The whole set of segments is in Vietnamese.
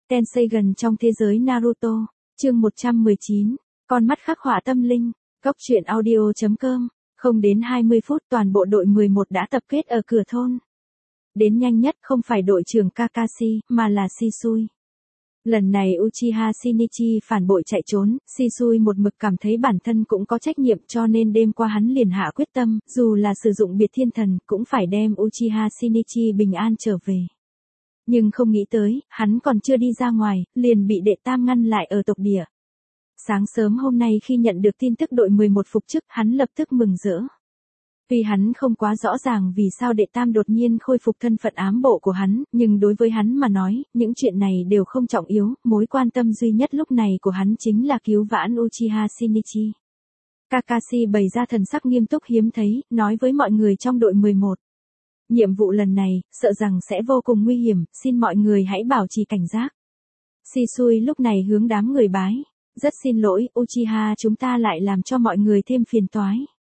Tenseigan trong thế giới Naruto, chương 119, con mắt khắc họa tâm linh, góc truyện audio.com, không đến 20 phút toàn bộ đội 11 đã tập kết ở cửa thôn. Đến nhanh nhất không phải đội trưởng Kakashi, mà là Shisui. Lần này Uchiha Shinichi phản bội chạy trốn, Shisui một mực cảm thấy bản thân cũng có trách nhiệm cho nên đêm qua hắn liền hạ quyết tâm, dù là sử dụng biệt thiên thần, cũng phải đem Uchiha Shinichi bình an trở về. Nhưng không nghĩ tới, hắn còn chưa đi ra ngoài, liền bị đệ tam ngăn lại ở tộc địa. Sáng sớm hôm nay khi nhận được tin tức đội 11 phục chức, hắn lập tức mừng rỡ. Vì hắn không quá rõ ràng vì sao đệ tam đột nhiên khôi phục thân phận ám bộ của hắn, nhưng đối với hắn mà nói, những chuyện này đều không trọng yếu, mối quan tâm duy nhất lúc này của hắn chính là cứu vãn Uchiha Shinichi. Kakashi bày ra thần sắc nghiêm túc hiếm thấy, nói với mọi người trong đội 11. Nhiệm vụ lần này, sợ rằng sẽ vô cùng nguy hiểm, xin mọi người hãy bảo trì cảnh giác. Shisui lúc này hướng đám người bái. Rất xin lỗi, Uchiha chúng ta lại làm cho mọi người thêm phiền toái.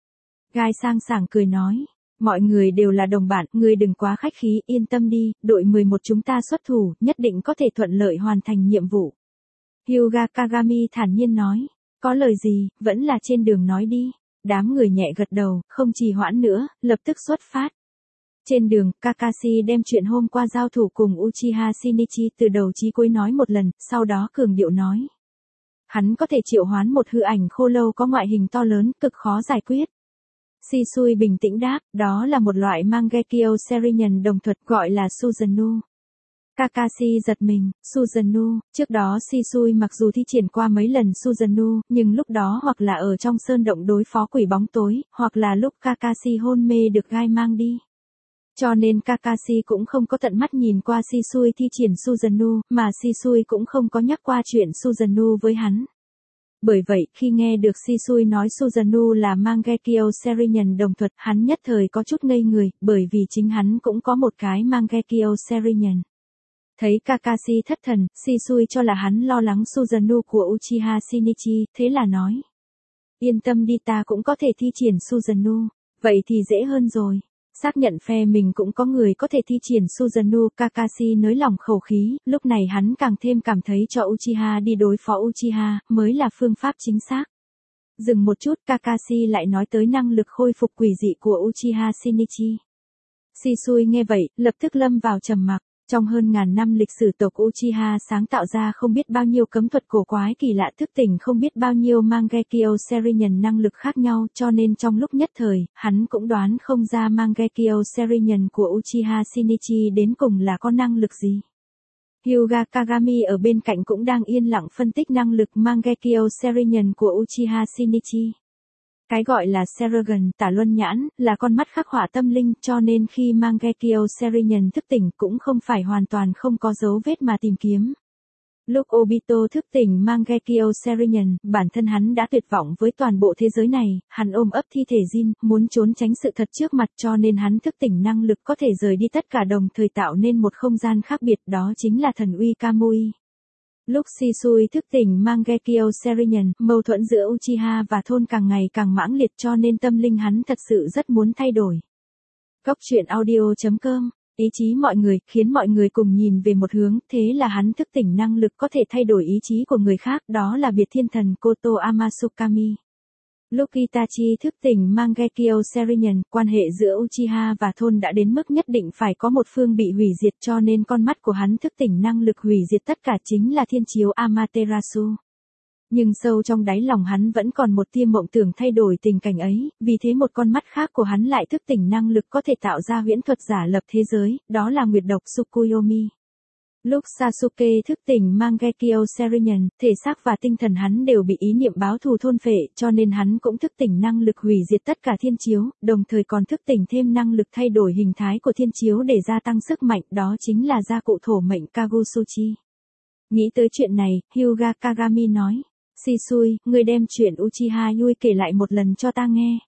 Gai sang sảng cười nói, mọi người đều là đồng bạn, ngươi đừng quá khách khí, yên tâm đi, đội 11 chúng ta xuất thủ, nhất định có thể thuận lợi hoàn thành nhiệm vụ. Hyuga Kagami thản nhiên nói, có lời gì, vẫn là trên đường nói đi. Đám người nhẹ gật đầu, không trì hoãn nữa, lập tức xuất phát. Trên đường, Kakashi đem chuyện hôm qua giao thủ cùng Uchiha Shinichi từ đầu chí cuối nói một lần, sau đó cường điệu nói. Hắn có thể triệu hoán một hư ảnh khô lâu có ngoại hình to lớn, cực khó giải quyết. Shisui bình tĩnh đáp, đó là một loại Mangekyo Serinen đồng thuật gọi là Suzanu. Kakashi giật mình, Suzanu, trước đó Shisui mặc dù thi triển qua mấy lần Suzanu, nhưng lúc đó hoặc là ở trong sơn động đối phó quỷ bóng tối, hoặc là lúc Kakashi hôn mê được gai mang đi. Cho nên Kakashi cũng không có tận mắt nhìn qua Shisui thi triển Suzanu, mà Shisui cũng không có nhắc qua chuyện Suzanu với hắn. Bởi vậy, khi nghe được Shisui nói Suzanu là Mangekyo Serinen đồng thuật, hắn nhất thời có chút ngây người, bởi vì chính hắn cũng có một cái Mangekyo Serinen. Thấy Kakashi thất thần, Shisui cho là hắn lo lắng Suzanu của Uchiha Shinichi, thế là nói. Yên tâm đi, ta cũng có thể thi triển Suzanu, vậy thì dễ hơn rồi. Xác nhận phe mình cũng có người có thể thi triển Suzanu, Kakashi nới lỏng khẩu khí, lúc này hắn càng thêm cảm thấy cho Uchiha đi đối phó Uchiha, mới là phương pháp chính xác. Dừng một chút, Kakashi lại nói tới năng lực khôi phục quỷ dị của Uchiha Shinichi. Shisui nghe vậy, lập tức lâm vào trầm mặc. Trong hơn ngàn năm lịch sử tộc Uchiha sáng tạo ra không biết bao nhiêu cấm thuật cổ quái kỳ lạ thức tỉnh không biết bao nhiêu Mangekyo Serinen năng lực khác nhau cho nên trong lúc nhất thời, hắn cũng đoán không ra Mangekyo Serinen của Uchiha Shinichi đến cùng là có năng lực gì. Hyuga Kagami ở bên cạnh cũng đang yên lặng phân tích năng lực Mangekyo Serinen của Uchiha Shinichi. Cái gọi là Sergen, tả luân nhãn, là con mắt khắc họa tâm linh cho nên khi Mangekyo Serinen thức tỉnh cũng không phải hoàn toàn không có dấu vết mà tìm kiếm. Lúc Obito thức tỉnh Mangekyo Serinen, bản thân hắn đã tuyệt vọng với toàn bộ thế giới này, hắn ôm ấp thi thể Jin, muốn trốn tránh sự thật trước mặt cho nên hắn thức tỉnh năng lực có thể rời đi tất cả đồng thời tạo nên một không gian khác biệt đó chính là thần uy Kamui. Lúc Shisui thức tỉnh Mangekyo Serinen, mâu thuẫn giữa Uchiha và thôn càng ngày càng mãng liệt cho nên tâm linh hắn thật sự rất muốn thay đổi. Góc truyện audio.com, ý chí mọi người, khiến mọi người cùng nhìn về một hướng, thế là hắn thức tỉnh năng lực có thể thay đổi ý chí của người khác, đó là biệt thiên thần Koto Amasukami. Lúc Itachi thức tỉnh Mangekyo Serinen, quan hệ giữa Uchiha và thôn đã đến mức nhất định phải có một phương bị hủy diệt cho nên con mắt của hắn thức tỉnh năng lực hủy diệt tất cả chính là thiên chiếu Amaterasu. Nhưng sâu trong đáy lòng hắn vẫn còn một tia mộng tưởng thay đổi tình cảnh ấy, vì thế một con mắt khác của hắn lại thức tỉnh năng lực có thể tạo ra huyễn thuật giả lập thế giới, đó là nguyệt độc Tsukuyomi. Lúc Sasuke thức tỉnh Mangekyo Serinen, thể xác và tinh thần hắn đều bị ý niệm báo thù thôn phệ, cho nên hắn cũng thức tỉnh năng lực hủy diệt tất cả thiên chiếu, đồng thời còn thức tỉnh thêm năng lực thay đổi hình thái của thiên chiếu để gia tăng sức mạnh, đó chính là gia cụ thổ mệnh Kagusuchi. Nghĩ tới chuyện này, Hyuga Kagami nói, Shisui, ngươi đem chuyện Uchiha Yui kể lại một lần cho ta nghe.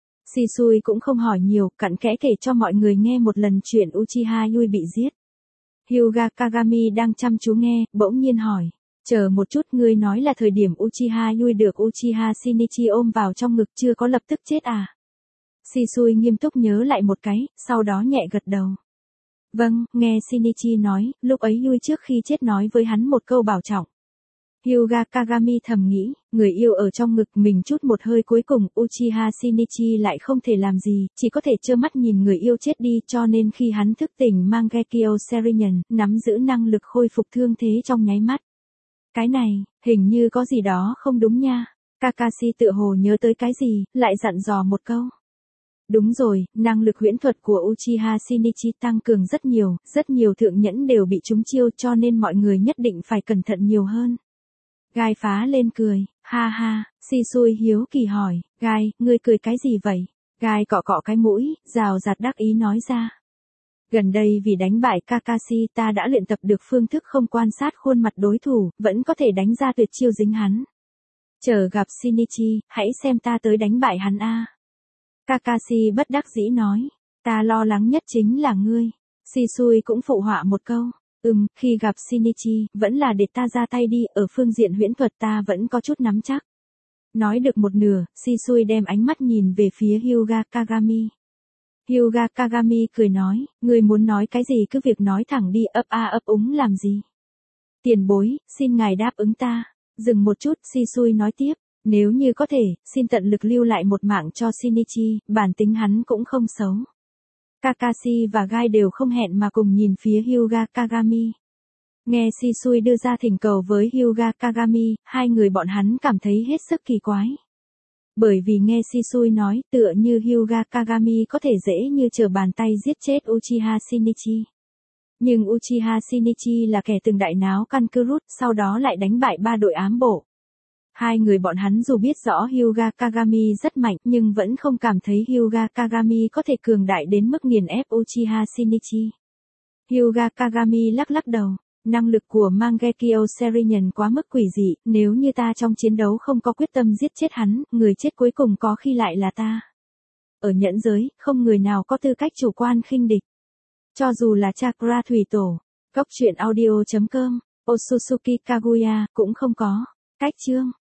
Shisui cũng không hỏi nhiều, cặn kẽ kể cho mọi người nghe một lần chuyện Uchiha Yui bị giết. Hyuga Kagami đang chăm chú nghe, bỗng nhiên hỏi. Chờ một chút, ngươi nói là thời điểm Uchiha Yui được Uchiha Shinichi ôm vào trong ngực chưa có lập tức chết à? Shisui nghiêm túc nhớ lại một cái, sau đó nhẹ gật đầu. Vâng, nghe Shinichi nói, lúc ấy Yui trước khi chết nói với hắn một câu bảo trọng. Hyuga Kagami thầm nghĩ, người yêu ở trong ngực mình chút một hơi cuối cùng Uchiha Shinichi lại không thể làm gì, chỉ có thể trơ mắt nhìn người yêu chết đi cho nên khi hắn thức tỉnh Mangekyo Sharingan, nắm giữ năng lực khôi phục thương thế trong nháy mắt. Cái này, hình như có gì đó không đúng nha. Kakashi tựa hồ nhớ tới cái gì, lại dặn dò một câu. Đúng rồi, năng lực huyễn thuật của Uchiha Shinichi tăng cường rất nhiều thượng nhẫn đều bị trúng chiêu cho nên mọi người nhất định phải cẩn thận nhiều hơn. Gai phá lên cười, ha ha, Shisui hiếu kỳ hỏi, Gai, ngươi cười cái gì vậy? Gai cọ cọ cái mũi, rào rạt đắc ý nói ra. Gần đây vì đánh bại Kakashi ta đã luyện tập được phương thức không quan sát khuôn mặt đối thủ, vẫn có thể đánh ra tuyệt chiêu dính hắn. Chờ gặp Shinichi, hãy xem ta tới đánh bại hắn a. Kakashi bất đắc dĩ nói, ta lo lắng nhất chính là ngươi. Shisui cũng phụ họa một câu, khi gặp Shinichi, vẫn là để ta ra tay đi, ở phương diện huyễn thuật ta vẫn có chút nắm chắc. Nói được một nửa, Shisui đem ánh mắt nhìn về phía Hyuga Kagami. Hyuga Kagami cười nói, ngươi muốn nói cái gì cứ việc nói thẳng đi, ấp úng làm gì. Tiền bối, xin ngài đáp ứng ta. Dừng một chút, Shisui nói tiếp, nếu như có thể, xin tận lực lưu lại một mạng cho Shinichi, bản tính hắn cũng không xấu. Kakashi và Gai đều không hẹn mà cùng nhìn phía Hyuga Kagami. Nghe Shisui đưa ra thỉnh cầu với Hyuga Kagami, hai người bọn hắn cảm thấy hết sức kỳ quái. Bởi vì nghe Shisui nói tựa như Hyuga Kagami có thể dễ như trở bàn tay giết chết Uchiha Shinichi. Nhưng Uchiha Shinichi là kẻ từng đại náo căn cứ rút, sau đó lại đánh bại 3 đội ám bộ. Hai người bọn hắn dù biết rõ Hyuga Kagami rất mạnh nhưng vẫn không cảm thấy Hyuga Kagami có thể cường đại đến mức nghiền ép Uchiha Shinichi. Hyuga Kagami lắc lắc đầu, năng lực của Mangekyo Sharingan quá mức quỷ dị, nếu như ta trong chiến đấu không có quyết tâm giết chết hắn, người chết cuối cùng có khi lại là ta. Ở nhẫn giới, không người nào có tư cách chủ quan khinh địch. Cho dù là Chakra Thủy Tổ, Cốc truyện audio.com, Otsutsuki Kaguya, cũng không có. Cách chương